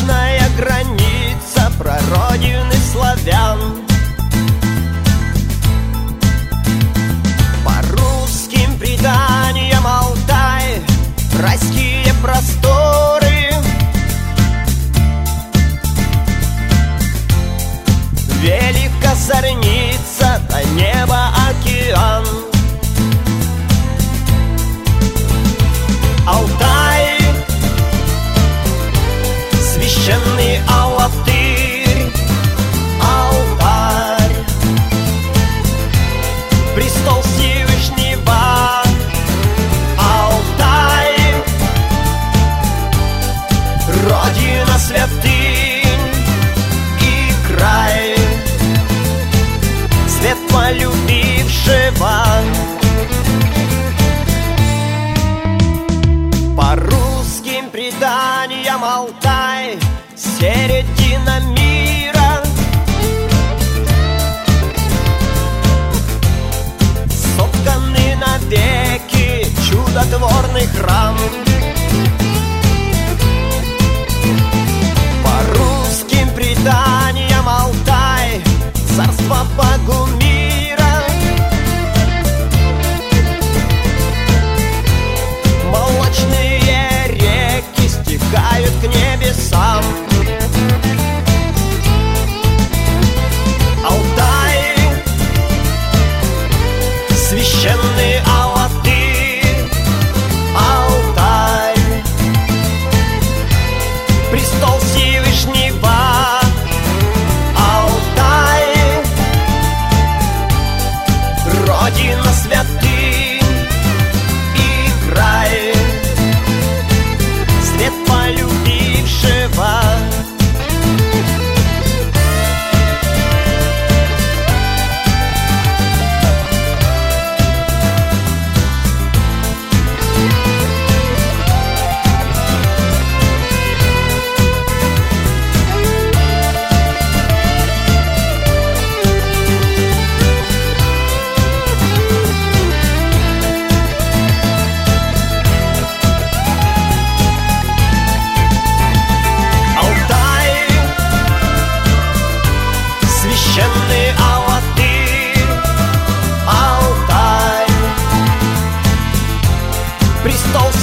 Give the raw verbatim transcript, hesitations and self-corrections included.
Молочная граница прародины славян. По русским преданиям Алтай, райские просторы. Велика зорница, до неба океан. Алтай, священный Алатырь, алтарь, престол Всевышнего. Алтай, родина святынь и край светло любившего. По русским преданиям Алтай, середина мира. Сотканный навеки чудотворный храм. По русским преданиям Алтай, царство Богумира. Молочные реки стекают к небесам. Алтай, священный Алатырь, алтарь, престол Всевышнего. Алтай, родина святынь и край светло любившего. Священный Алатырь, алтарь, престол